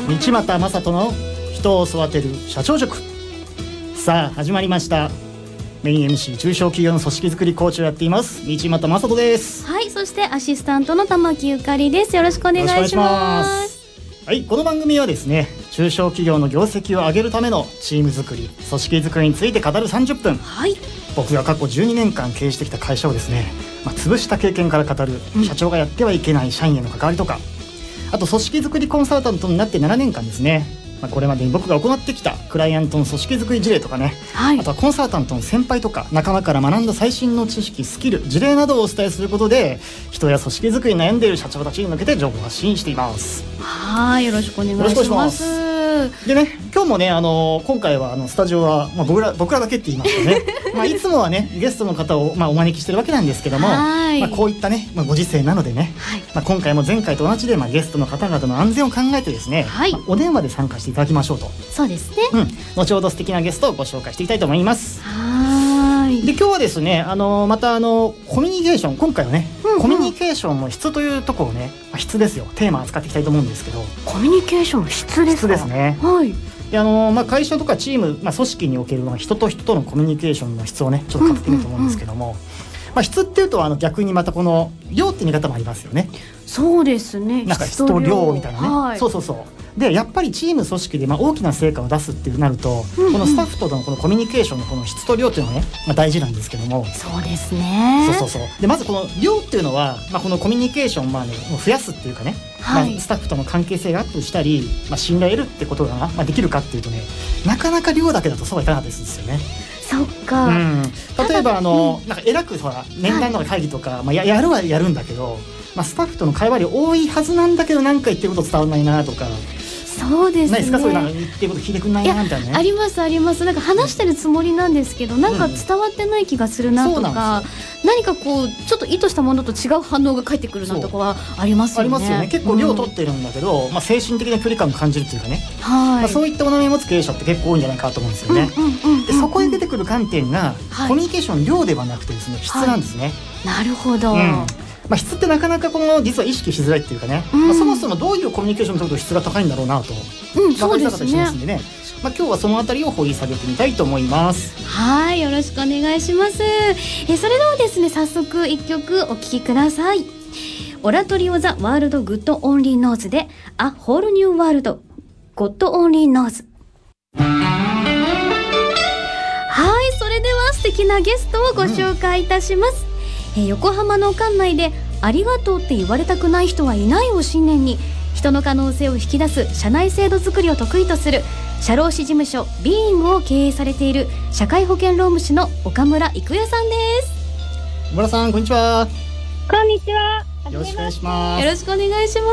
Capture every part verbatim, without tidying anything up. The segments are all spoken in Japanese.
道又正人の人を育てる社長塾。さあ始まりました。メイン エムシー 中小企業の組織づくりコーチをやっています道又正人です。 はい、そしてアシスタントの玉木ゆかりです。よろしくお願いします。 はい、この番組はですね、中小企業の業績を上げるためのチーム作り、組織づくりについて語るさんじゅっぷん。 はい、 僕が過去じゅうにねんかん経営してきた会社をですね、まあ、潰した経験から語る社長がやってはいけない社員への関わりとか、うん、あと組織づくりコンサルタントになってななねんかんですね、まあ、これまでに僕が行ってきたクライアントの組織づくり事例とかね、はい、あとはコンサルタントの先輩とか仲間から学んだ最新の知識、スキル、事例などをお伝えすることで、人や組織づくりに悩んでいる社長たちに向けて情報発信しています。 はい、よろしくお願いします。 でね、今日もね、あのー、今回はあのスタジオは、まあ、僕ら僕らだけって言いますとねまあいつもはねゲストの方を、まあ、お招きしてるわけなんですけども、まあ、こういったね、まあ、ご時世なのでね、はい、まあ、今回も前回と同じで、まあ、ゲストの方々の安全を考えてですね、はい、まあ、お電話で参加していただきましょうと。 そうですね、 うん、後ほど素敵なゲストをご紹介していきたいと思います。はい。で今日はですね、あのー、またあのー、コミュニケーション、今回はね、うんうん、コミュニケーションの質というところをね、まあ、質ですよ、テーマを扱っていきたいと思うんですけど。 コミュニケーションの質ですか。 質ですね。 はい。 であのーまあ、会社とかチーム、まあ、組織における人と人とのコミュニケーションの質をねちょっと語ってみると思うんですけども、うんうんうん、まあ、質っていうとあの逆にまたこの量って見方もありますよね。 そうですね、 なんか質と量みたいなね、 はい、 そうそうそう。でやっぱりチーム組織でまあ大きな成果を出すってなると、うんうん、このスタッフとのこのコミュニケーションのこの質と量っていうのはね、まあ、大事なんですけども。 そうですね。 そうそうそう。でまずこの量っていうのは、まあ、このコミュニケーションをまあ、ね、増やすっていうかね、はい、まあ、スタッフとの関係性がアップしたり、まあ、信頼を得るってことが、まあ、できるかっていうとね、なかなか量だけだとそうはいかなかったりするんですよね。 そっか、 うん、例えばあの、うん、なんか偉くほら年談の会議とか、はい、まあ、や, やるはやるんだけど、まあ、スタッフとの会話量多いはずなんだけどなんか言ってること伝わらないなとか。 そうですね。 ないですか、そういうの言ってること聞いてくんないなみたいなね。 ありますあります。なんか話してるつもりなんですけど、うん、なんか伝わってない気がするなとか、うん、何かこうちょっと意図したものと違う反応が返ってくるなとかはありますよね。ありますよね。結構量を取ってるんだけど、うん、まあ、精神的な距離感を感じるっていうかね、はい、まあ、そういったお悩みを持つ経営者って結構多いんじゃないかと思うんですよね。でそこで出てくる観点が、はい、コミュニケーション量ではなくてですね、質なんですね。 はい、なるほど、うん、 まあ、質ってなかなかこの実は意識しづらいっていうかね、うん、まあ、そもそもどういうコミュニケーションを取ると質が高いんだろうなと、うん、分かりたかったりしますんでね、まあ、今日はそのあたりを掘り下げてみたいと思います。 はい、よろしくお願いします。えそれではですね、早速一曲お聴きください。オラトリオザワールドグッドオンリーノーズで A Whole New World God Only Knows。 はい、それでは素敵なゲストをご紹介いたします。うん、え横浜の管内でありがとうって言われたくない人はいないを信念に、人の可能性を引き出す社内制度づくりを得意とする社労士事務所ビーイングを経営されている社会保険労務士の岡村郁也さんです。 岡村さん、こんにちは。 こんにちは。 よろしくお願いします。 よろしくお願いします。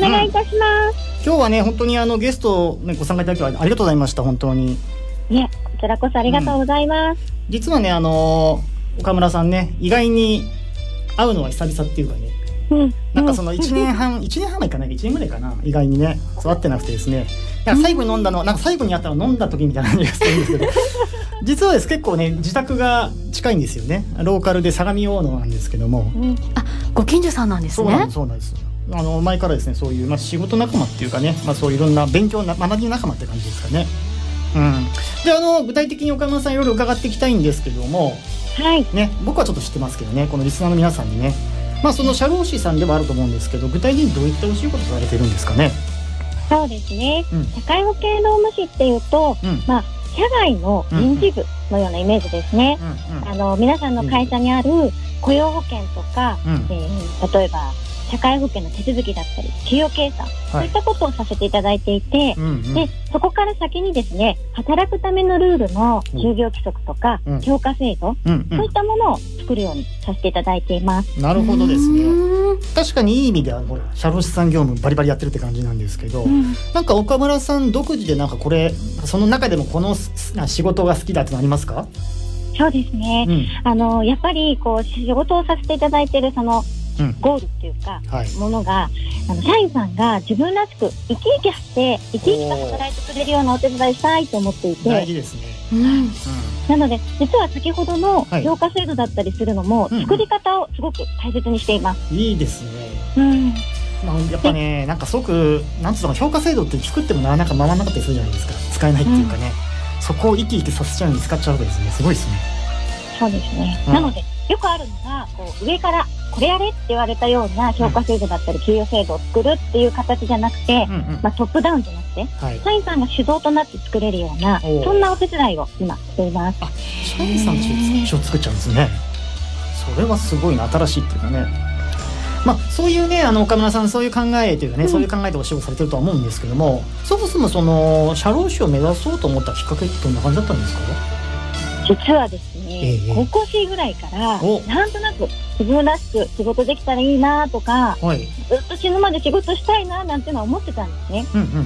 お願いいたします。 うん、今日はね、本当にあのゲスト、ね、ご参加いただきありがとうございました。本当に。 いや、こちらこそありがとうございます。うん、 実はね、あの岡村さんね、意外に会うのは久々っていうかね、うん、なんかそのいちねんはん、うん、いちねんはんはいかないいちねんぐらいかな、意外にね、そう会ってなくてですね、なんか最後に飲んだの、なんか最後に会ったの飲んだ時みたいな感じがするんですけど実はです結構ね、自宅が近いんですよね。ローカルで相模大野なんですけども、うん、 あ、ご近所さんなんですね。 そうなんです、そうなんです。あの前からですね、そういう、まあ、仕事仲間っていうかね、まあ、そういういろんな勉強な学び仲間って感じですかね。うん、であの具体的に岡村さんいろいろ伺っていきたいんですけども、 はいね、僕はちょっと知ってますけどね、このリスナーの皆さんにね、まあ、その社労士さんでもあると思うんですけど、具体的にどういったお仕事されてるんですかね。 そうですね、うん、社会保険労務士っていうと、うん、まあ、社外の人事部のようなイメージですね。うんうん、あの皆さんの会社にある雇用保険とか、うん、えー、例えば社会保険の手続きだったり給与計算、はい、そういったことをさせていただいていて、うんうん、でそこから先にですね、働くためのルールの就業規則とか、うん、評価制度、うんうん、そういったものを作るようにさせていただいています。 なるほどですね。確かにいい意味では社労士さん業務バリバリやってるって感じなんですけど、うん、なんか岡村さん独自でなんかこれその中でもこの仕事が好きだってのありますか？ そうですね、うん、あのやっぱりこう仕事をさせていただいているそのうん、ゴールっていうか、はい、ものがあの社員さんが自分らしく生き生きして生き生きと働いてくれるようなお手伝いしたいと思っていて、 大事ですね。 うんうん、なので実は先ほどの評価制度だったりするのも、はい、作り方をすごく大切にしています。 いいですね。 うん、 まあ、やっぱねなんかすごくなんつうの評価制度って作ってもなかなか回らなかったりするじゃないですか。使えないっていうかね、うん、そこを生き生きさせちゃうように使っちゃうわけですね。すごいですね。 そうですね、うん、なのでよくあるのがこう上からこれやれって言われたような評価制度だったり給与制度を作るっていう形じゃなくて、うんうんまあ、トップダウンじゃなくて、はい、社員さんが主導となって作れるようなそんなお手伝いを今しています。 あ、社員さんが主導作っちゃうんですね。それはすごいな、新しいっていうかね。まあ、そういうねあの岡村さんそういう考えというかね、うん、そういう考えでお仕事されてるとは思うんですけども、そもそもその社労士を目指そうと思ったきっかけってどんな感じだったんですか？ 実はですね、ええ、高校生ぐらいからなんとなく自分らしく仕事できたらいいなとか、はい、ずっと死ぬまで仕事したいななんていうのは思ってたんですね、うんうんうん、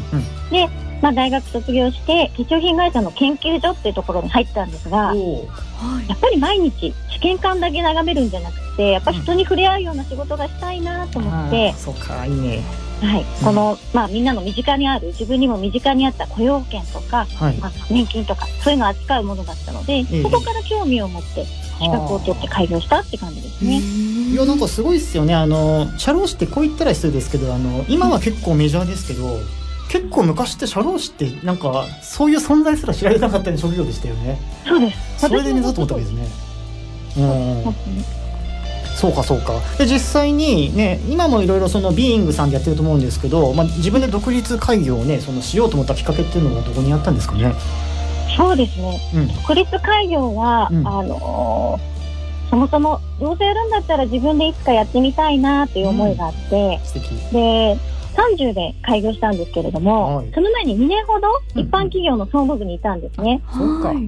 で、まあ、大学卒業して化粧品会社の研究所っていうところに入ったんですが、やっぱり毎日試験管だけ眺めるんじゃなくてやっぱり人に触れ合うような仕事がしたいなと思って、うん、 そうか、いいね。 はい、この、まあ、みんなの身近にある自分にも身近にあった雇用保険とか、はいまあ、年金とかそういうのを扱うものだったので、えー、そこから興味を持って資格を取って開業したって感じですね。 いやなんかすごいですよね。あの社労士ってこう言ったら失礼ですけどあの今は結構メジャーですけど、うん、結構昔って社労士ってなんかそういう存在すら知られなかったような職業でしたよね。 そうです。 それで目指すと思ったわけですね。うん、そうかそうか。で実際にね今もいろいろそのビーイングさんでやってると思うんですけど、まあ、自分で独立開業をねそのしようと思ったきっかけっていうのはどこにあったんですかね？ そうですね、うん、独立開業は、うん、あのー、そもそもどうせやるんだったら自分でいつかやってみたいなっていう思いがあって、うん、素敵でさんじゅうで開業したんですけれども、はい、その前ににねんほど一般企業の総務部にいたんですね、 うん、そうか、 うん、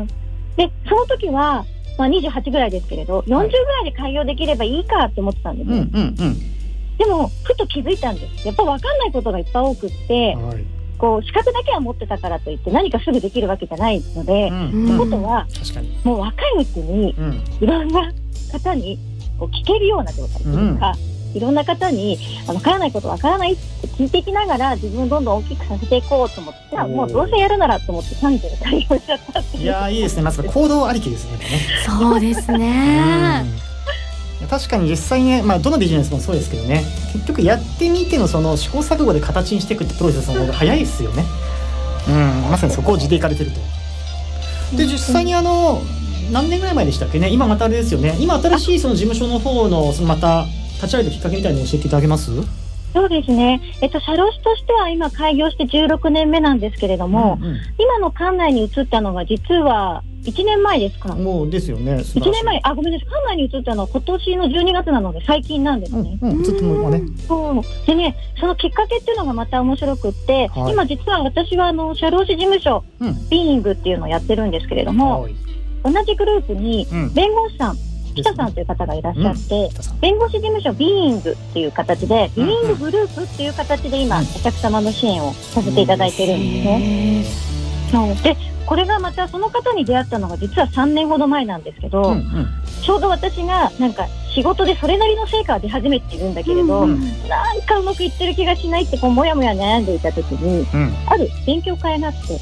でその時はまあ、にじゅうはちぐらいですけれどよんじゅうぐらいで開業できればいいかって思ってたんですよ、うんうんうん、でもふと気づいたんです。やっぱ分かんないことがいっぱい多くって、はい、こう資格だけは持ってたからといって何かすぐできるわけじゃないので、うんうん、ってことは確かにもう若いうちにいろんな方にこう聞けるような状態というか、うん、いろんな方に分からないこと分からないって聞いていきながら自分をどんどん大きくさせていこうと思って、もうどうせやるならと思ってさんじゅうで開業しちゃったっていう。 いやいいですね。まず行動ありきですね。 そうですねうん、確かに実際ね、まあ、どのビジネスもそうですけどね結局やってみてのその試行錯誤で形にしていくってプロセスの方が早いですよね、うん、まさにそこを地でいかれてると。で実際にあの何年ぐらい前でしたっけね、今またあれですよね、今新しいその事務所の方のそのまた立ち上げたきっかけみたいに教えていただけます？ そうですね、えっと、社労士としては今開業してじゅうろくねんめなんですけれども、うんうん、今の館内に移ったのが実はいちねんまえですか。 もうですよね。 いちねんまえ、あ、ごめんなさい、館内に移ったのは今年のじゅうにがつなので最近なんですね、 うんうん、移ってもね、 そうでね、そのきっかけっていうのがまた面白くって、はい、今実は私はあの社労士事務所、うん、ビーイングっていうのをやってるんですけれども、はい、同じグループに弁護士さん、うん北さんという方がいらっしゃって、うん、弁護士事務所ビーイングっていう形で、うん、ビーインググループっていう形で今、うん、お客様の支援をさせていただいてるんですね、うん、でこれがまたその方に出会ったのが実はさんねんほど前なんですけど、うんうん、ちょうど私がなんか仕事でそれなりの成果が出始めているんだけれど、うんうん、なんかうまくいってる気がしないってこうもやもや悩んでいた時に、うん、ある勉強会があって、はい、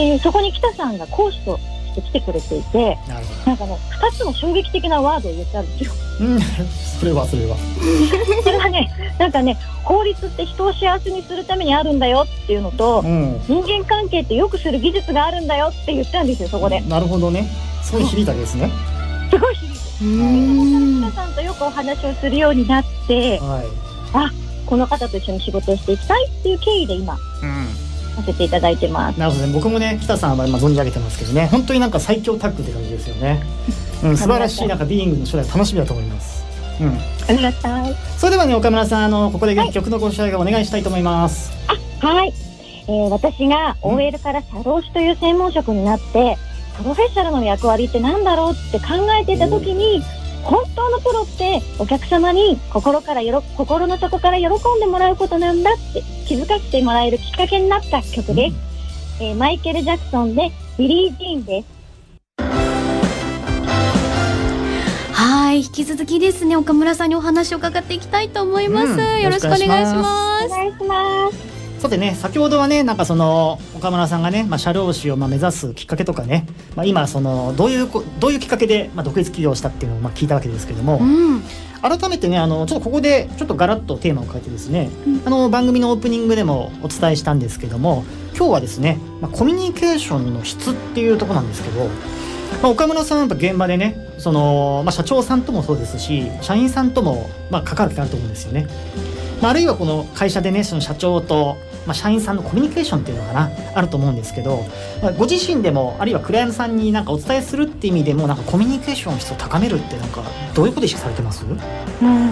でそこに北さんが講師と来てくれていて、な, なんかねふたつの衝撃的なワードを言ったんですよ、 うん、それはそれはそれはね、なんかね法律って人を幸せにするためにあるんだよっていうのと、うん、人間関係って良くする技術があるんだよって言ったんですよ。そこでなるほどね、すごい響いたですね。 すごい響いた。皆さんとよくお話をするようになって、はい、あ、この方と一緒に仕事をしていきたいっていう経緯で今、うんさせていただいてます。 なるほどね。僕もね北さんはまあ存じ上げてますけどね、本当になんか最強タッグって感じですよね、うん、素晴らしいなんかビーイングの初代楽しみだと思います、うん、 ありがとう。 それではね岡村さん、あのここで曲のご紹介をお願いしたいと思います。 あ、はい、えー、私が オーエル から社労士という専門職になって、うん、プロフェッショナルの役割ってなんだろうって考えていた時に、本当のプロってお客様に心からよろ心の底から喜んでもらうことなんだって気づかせてもらえるきっかけになった曲です、うん、えー、マイケル・ジャクソンでビリー・ジーンです。 はい、引き続きですね岡村さんにお話を伺っていきたいと思います、うん、よろしくお願いします。 お願いします。 さてね、先ほどはね、なんかその岡村さんがね、まあ、社労士をまあ目指すきっかけとかね、まあ、今そのどういうどういうきっかけでまあ独立起業したっていうのをまあ聞いたわけですけども、うん、改めてね、あのちょっとここでちょっとガラッとテーマを変えてですね、うん、あの番組のオープニングでもお伝えしたんですけども、今日はですね、まあ、コミュニケーションの質っていうところなんですけど、まあ、岡村さんはやっぱ現場でね、その、まあ、社長さんともそうですし、社員さんともまあ関わる機会あると思うんですよね。まあ、あるいはこの会社でね、その社長とまあ、社員さんのコミュニケーションっていうのかな、あると思うんですけど、まあ、ご自身でもあるいはクライアントさんになんかお伝えするっていう意味でも、なんかコミュニケーションの質を高めるってなんかどういうことを意識されてます？ うん、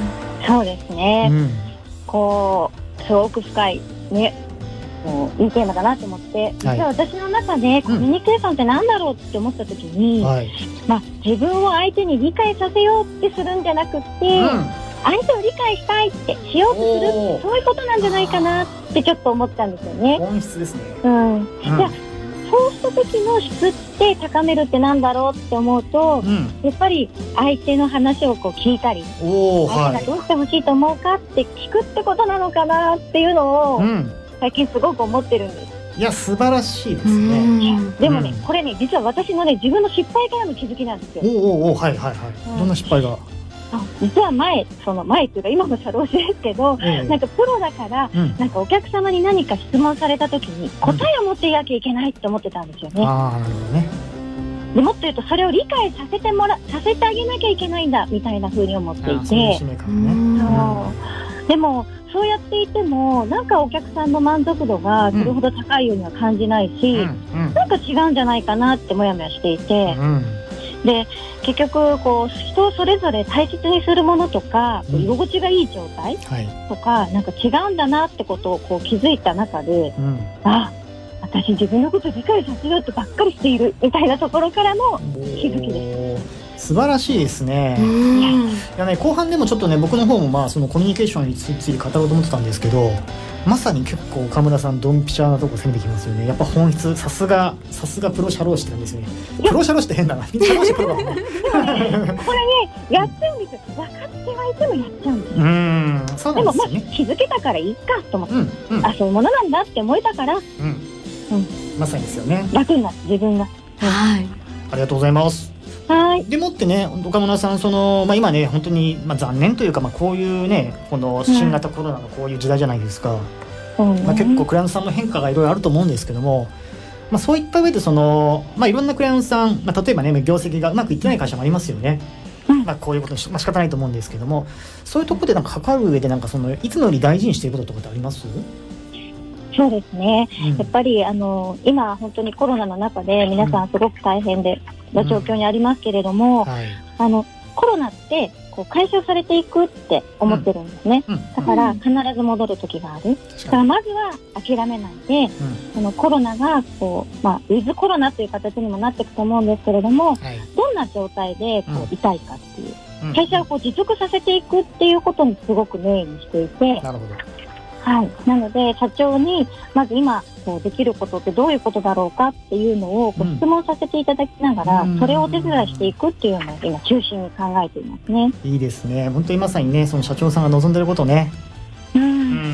そうですね、うん、こうすごく深いね、もういいテーマだなと思って、実は私の中でコミュニケーションって何だろうって思った時に、うん、はい、まあ、自分を相手に理解させようってするんじゃなくって、うん、相手を理解したいってしようとする、そういうことなんじゃないかなってちょっと思ったんですよね。 本質ですね。 うん。うん、じゃあそうした時の質って高めるってなんだろうって思うと、うん、やっぱり相手の話をこう聞いたり、相手がどうしてほしいと思うかって聞くってことなのかなっていうのを、うん、最近すごく思ってるんです。 いや、素晴らしいですね。 でもね、うん、これね、実は私のね、自分の失敗からの気づきなんですよ。 おおお、はいはいはい。うん、どんな失敗が？ 実は前、その前っていうか今も社労士ですけど、ええ、なんかプロだから、うん、なんかお客様に何か質問された時に答えを持っていなきゃいけないって思ってたんですよね。うん、ああ、なるほどね。でもっと言うとそれを理解させてもらさせてあげなきゃいけないんだみたいな風に思っていて、そういう使命感ね。そうでもそうやっていてもなんかお客さんの満足度がそれほど高いようには感じないし、うんうんうん、なんか違うんじゃないかなってもやもやしていて、うん、で結局こう人それぞれ大切にするものとか、うん、居心地がいい状態とか、はい、なんか違うんだなってことをこう気づいた中で、うん、あ、私自分のこと理解させようとばっかりしているみたいなところからの気づきです。 素晴らしいですね。いやね、後半でもちょっとね、僕の方もまあそのコミュニケーションについて語ろうと思ってたんですけど、まさに結構岡村さんドンピシャなとこ攻めてきますよね。やっぱ本質、さすがさすがプロ社労士って感じですよね。プロ社労士って変だな、みんな社労士プロだもんね。 これね、やっちゃうんですよ。分かってはいてもやっちゃうんですよ。うーん、そうなんですよね。でもまあ気づけたからいいかと思って、うんうん、あ、そういうものなんだって思えたから、うんうん、 まさにですよね。 楽になって自分が、 はい、ありがとうございます。 はい。 でもってね、岡村さん、その、まあ、今ね、本当に、まあ、残念というか、まあ、こういうね、この新型コロナのこういう時代じゃないですか。うん、まあ、結構クライアントさんも変化がいろいろあると思うんですけども、まあ、そういった上でその、まあ、いろんなクライアントさん、まあ、例えばね、業績がうまくいってない会社もありますよね。うん、まあ、こういうことにし、まあ、仕方ないと思うんですけども、そういうところでなんか関わる上でなんかそのいつもより大事にしていることとかってあります？ そうですね、うん、やっぱりあの今本当にコロナの中で皆さんすごく大変で、うん、状況にありますけれども、うんはい、あのコロナってこう解消されていくって思ってるんですね、うん、だから必ず戻る時がある、だからまずは諦めないで、うん、そのコロナがこう、まあ、ウィズコロナという形にもなっていくと思うんですけれども、はい、どんな状態でこう痛いかっていう、うん、会社をこう持続させていくっていうことにすごくメインにしていて、なるほど、はい、なので社長にまず今こうできることってどういうことだろうかっていうのをこう質問させていただきながら、うん、それをお手伝いしていくっていうのを今中心に考えていますね。 いいですね。本当にまさにね、その社長さんが望んでることね、うん、うん、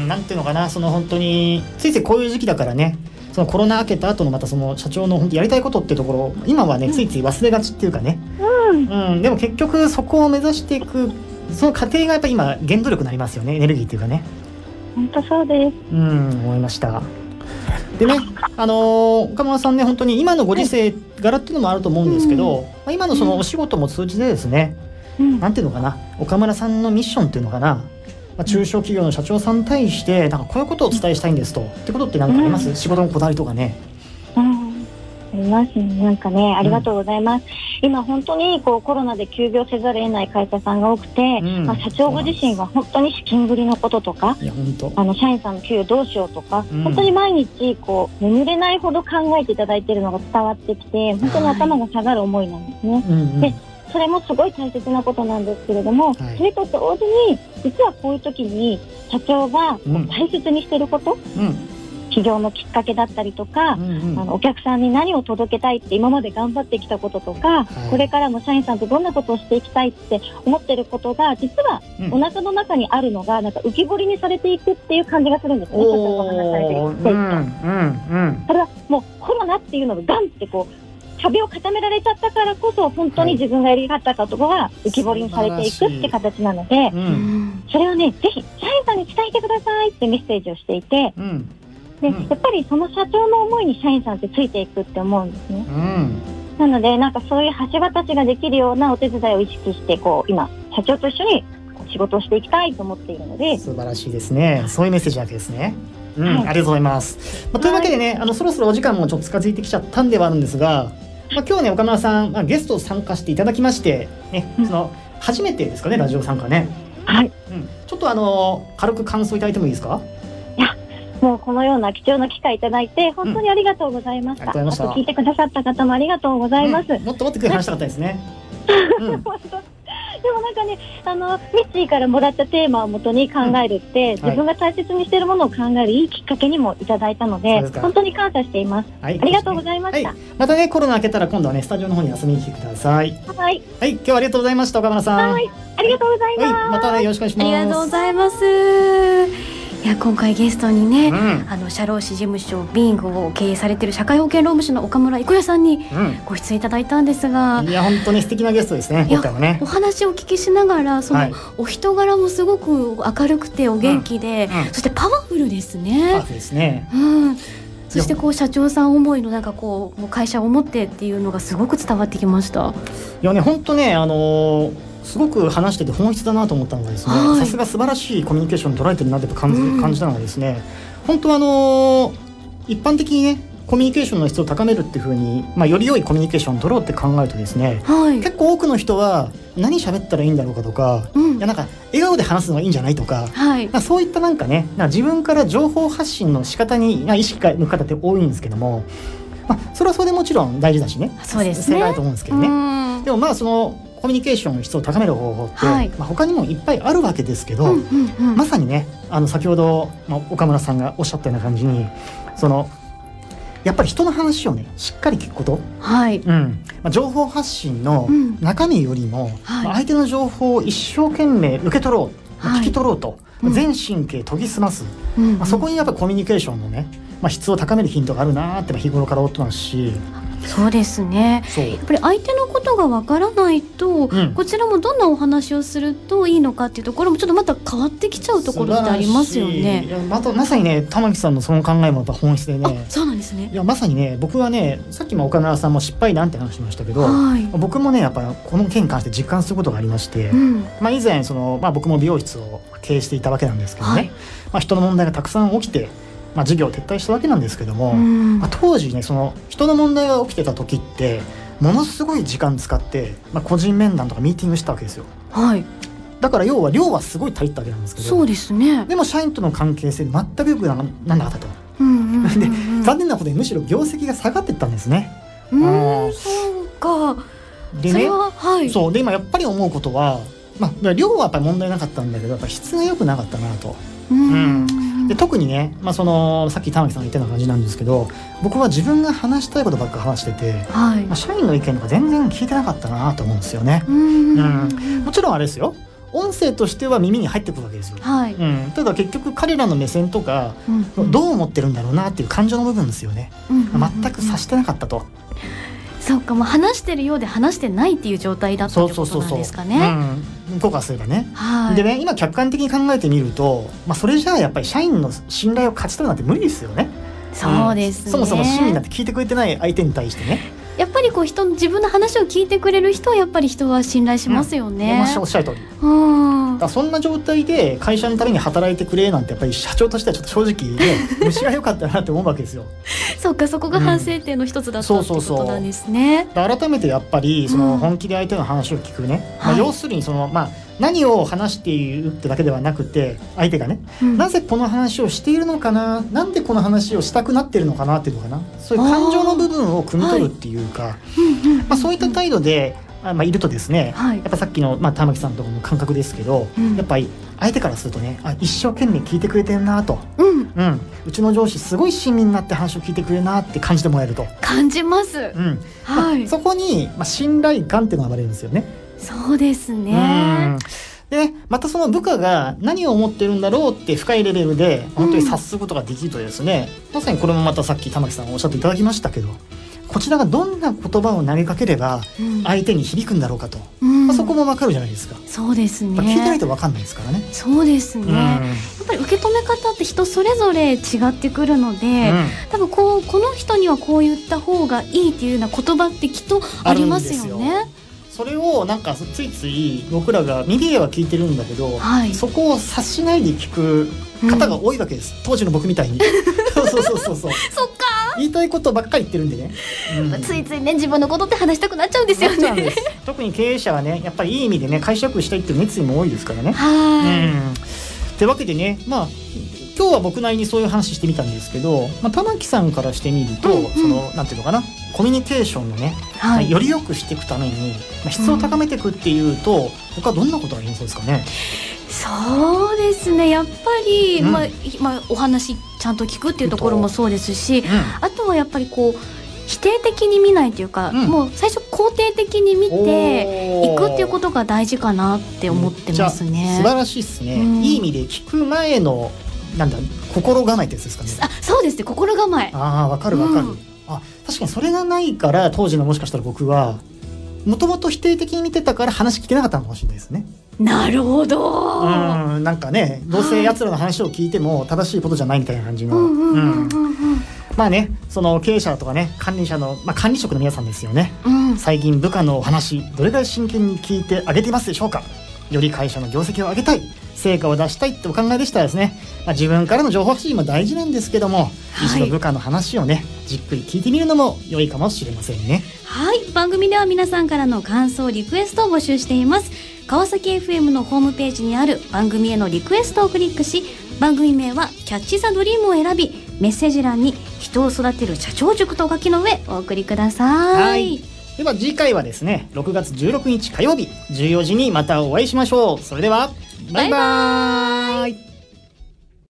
なんていうのかな、その本当についついこういう時期だからね、そのコロナ明けた後のまたその社長の本当やりたいことっていうところ、今はね、うん、ついつい忘れがちっていうかね、うんうん、でも結局そこを目指していくその過程がやっぱり今原動力になりますよね、エネルギーっていうかね。 本当そうです。 うん、思いました。でね、あのー、岡村さんね、本当に今のご時世柄っていうのもあると思うんですけど、うんまあ、今のそのお仕事も通じてですね、うん、なんていうのかな、岡村さんのミッションっていうのかな、まあ、中小企業の社長さんに対してなんかこういうことをお伝えしたいんですと、うん、ってことって何かあります？うん、仕事のこだわりとかね。 ありますね。なんかね、ありがとうございます。うん、今本当にこうコロナで休業せざるを得ない会社さんが多くて、うん、まあ、社長ご自身は本当に資金繰りのこととか、いや本当あの社員さんの給与どうしようとか、うん、本当に毎日こう眠れないほど考えていただいているのが伝わってきて、本当に頭が下がる思いなんですね。はい、でそれもすごい大切なことなんですけれども、はい、それと同時に実はこういう時に社長が大切にしていること、うん、 起業のきっかけだったりとか、うんうん、あのお客さんに何を届けたいって今まで頑張ってきたこととか、はい、これからも社員さんとどんなことをしていきたいって思ってることが実はお腹の中にあるのがなんか浮き彫りにされていくっていう感じがするんですよね。お話されていく、うんうんうん、それはもうコロナっていうのがガンってこう壁を固められちゃったからこそ本当に自分がやりたかったところが浮き彫りにされていくって形なので、うん、それをねぜひ社員さんに伝えてくださいってメッセージをしていて、うん、で、うん、やっぱりその社長の思いに社員さんってついていくって思うんですね、うん、なのでなんかそういう橋渡しができるようなお手伝いを意識してこう今社長と一緒に仕事をしていきたいと思っているので。 素晴らしいですね。そういうメッセージなわけですね。うん、はい、ありがとうございます、まあ、というわけでね、はい、あのそろそろお時間もちょっと近づいてきちゃったんではあるんですが、まあ、今日ね岡村さん、まあ、ゲスト参加していただきまして、ね、その初めてですかねラジオ参加ね、 はい、 うん、ちょっとあの軽く感想いただいてもいいですか。 いやもうこのような貴重な機会いただいて本当にありがとうございました、うん、あと聞いてくださった方もありがとうございます、うん、 もっともっと話したかったですね、うんでもなんかねあのミッチーからもらったテーマをもとに考えるって、うん、自分が大切にしているものを考えるいいきっかけにもいただいたので本当に感謝しています、はい、ありがとうございました、はい、 またねコロナ明けたら今度はねスタジオの方に遊びに来てください。 はい、 はい、今日はありがとうございました岡村さん。 はい、ありがとうございます、 はい、またねよろしくお願いします。 ありがとうございます。いや今回ゲストにね、うん、あの社労士事務所ビングを経営されている社会保険労務士の岡村郁也さんにご出演いただいたんですが、 うん、いや本当に素敵なゲストですね今回もね。 お話をお聞きしながらその、はい、お人柄もすごく明るくてお元気で、うんうん、そしてパワフルですね。 パワフルですね、 うん、そしてこう社長さん思いのなんかこう会社を持ってっていうのがすごく伝わってきました。 いやね本当ねあのーすごく話してて本質だなと思ったのがですね、はい、さすが素晴らしいコミュニケーションを捉えてるなって感じ、うん、感じたのがですね本当はあのー、一般的にねコミュニケーションの質を高めるっていう風に、まあ、より良いコミュニケーションを取ろうって考えるとですね、はい、結構多くの人は何喋ったらいいんだろうかとか、うん、いやなんか笑顔で話すのがいいんじゃないとか、はい、そういったなんかねなんか自分から情報発信の仕方に意識の方って多いんですけども、まあ、それはそれでもちろん大事だしねそうですね正解だと思うんですけどね。でもまあそのコミュニケーションの質を高める方法って、はいまあ、他にもいっぱいあるわけですけど、うんうんうん、まさにねあの先ほど、まあ、岡村さんがおっしゃったような感じにそのやっぱり人の話をねしっかり聞くこと、はいうんまあ、情報発信の中身よりも、うんまあ、相手の情報を一生懸命受け取ろう、はい、聞き取ろうと、まあ、全神経研ぎ澄ます、うんまあ、そこにやっぱコミュニケーションのね、まあ、質を高めるヒントがあるなって日頃から思ってますし。 そうですね。やっぱり相手のことがわからないと、うん、こちらもどんなお話をするといいのかっていうところもちょっとまた変わってきちゃうところってありますよね。 いや ま, たまさにね玉木さんのその考えもやっぱ本質でね。 あそうなんですね。 いやまさにね僕はねさっきも岡村さんも失敗談って話しましたけど、はい、僕もねやっぱこの件に関して実感することがありまして、うんまあ、以前その、まあ、僕も美容室を経営していたわけなんですけどね、はいまあ、人の問題がたくさん起きてまあ、事業を撤退したわけなんですけども、まあ、当時ねその人の問題が起きてた時ってものすごい時間使って、まあ、個人面談とかミーティングしたわけですよ、はい、だから要は量はすごい足りたわけなんですけどそうですねでも社員との関係性全く良くならなかったと、うんうんうんうん、で残念なことにむしろ業績が下がっていったんですね。 うんそうかでねそれは、はい、 そうで今やっぱり思うことは、まあ、量はやっぱり問題なかったんだけどやっぱ質が良くなかったなと。うんうんで特にね、まあ、そのさっき玉木さんが言ったような感じなんですけど僕は自分が話したいことばっか話してて、はいまあ、社員の意見とか全然聞いてなかったなと思うんですよね。うんうん、もちろんあれですよ音声としては耳に入ってくるわけですよ、はいうん、ただ結局彼らの目線とか、うんうん、どう思ってるんだろうなっていう感情の部分ですよね、うんうんうんうん、全く察してなかったと。 そうかもう話してるようで話してないっていう状態だったってことなんですかね。そうそうそうそう、 うん、効果すればね、はい、でね今客観的に考えてみると、まあ、それじゃあやっぱり社員の信頼を勝ち取るなんて無理ですよね。 そうですね、 うん、そもそも市民なんて聞いてくれてない相手に対してねやっぱりこう人自分の話を聞いてくれる人はやっぱり人は信頼しますよね、 うん、おっしゃる通り、うん、だそんな状態で会社のために働いてくれなんてやっぱり社長としてはちょっと正直ね虫が良かったなって思うわけですよそうかそこが反省点の一つだった、うん、ってことなんですね。 改めてやっぱりその本気で相手の話を聞くね、うんまあ、要するにその、まあ、何を話しているってだけではなくて相手がね、うん、なぜこの話をしているのかななんでこの話をしたくなっているのかなっていうのかなそういう感情の部分を汲み取るっていうか、はいまあ、そういった態度であ、まあ、いるとですね、 はい、 やっぱさっきの、まあ、玉木さんとこの感覚ですけど、うん、やっぱり相手からするとね、あ、一生懸命聞いてくれてるなと、うんうん、うちの上司すごい親身になって話を聞いてくれるなって感じてもらえると感じます、うんはいまあ、そこに、まあ、信頼感っていうのが生まれるんですよね。 そうですね。 うんでまたその部下が何を思ってるんだろうって深いレベルで本当に察することができるとですね、うん、まさにこれもまたさっき玉木さんおっしゃっていただきましたけど、こちらがどんな言葉を投げかければ相手に響くんだろうかと、うんまあ、そこも分かるじゃないですか。 そうですね、 聞いてないと分かんないですからね。 そうですね、うん、やっぱり受け止め方って人それぞれ違ってくるので、うん、多分こうこの人にはこう言った方がいいっていうような言葉ってきっとありますよね。 それをなんかついつい僕らが耳では聞いてるんだけど、はい、そこを察しないで聞く方が多いわけです、うん、当時の僕みたいにそうそうそうそうそうそっか言いたいことばっかり言ってるんでね、 うん、ついついね自分のことって話したくなっちゃうんですよね。 です特に経営者はねやっぱりいい意味でね会社よくしたいっていう熱意も多いですからね。 はい、 うん、というわけでね、まあ今日は僕なりにそういう話してみたんですけど、まあ、玉木さんからしてみると、うんうん、そのなんていうのかな、コミュニケーションのね、はい、より良くしていくために、まあ、質を高めていくっていうと、うん、他どんなことが言えそうですかね。 そうですね、やっぱり、うんまあまあ、お話ちゃんと聞くっていうところもそうですし、うん、あとはやっぱりこう否定的に見ないというか、うん、もう最初肯定的に見ていくっていうことが大事かなって思ってますね。 素晴らしいですね、うん、いい意味で聞く前のなんだ心構えってやつですかね。 あ、そうですね、心構え。 ああ、わかるわかる、うん、あ、確かにそれがないから当時のもしかしたら僕はもともと否定的に見てたから話聞けなかったのかもしれないですね。 なるほど。 うん、なんかね、どうせ奴らの話を聞いても正しいことじゃないみたいな感じの、まあね、その経営者とかね、管理者の、まあ、管理職の皆さんですよね、うん、最近部下のお話どれぐらい真剣に聞いてあげていますでしょうか。より会社の業績を上げたい、成果を出したいってお考えでしたらですね、まあ、自分からの情報発信も大事なんですけども、はい、一度部下の話をねじっくり聞いてみるのも良いかもしれませんね。 はい、番組では皆さんからの感想リクエストを募集しています。川崎 エフエム のホームページにある番組へのリクエストをクリックし、番組名はキャッチザドリームを選び、メッセージ欄に人を育てる社長塾とお書きの上お送りください。はい、 では次回はですね、ろくがつじゅうろくにち火曜日じゅうよじにまたお会いしましょう。それではバイバーイ。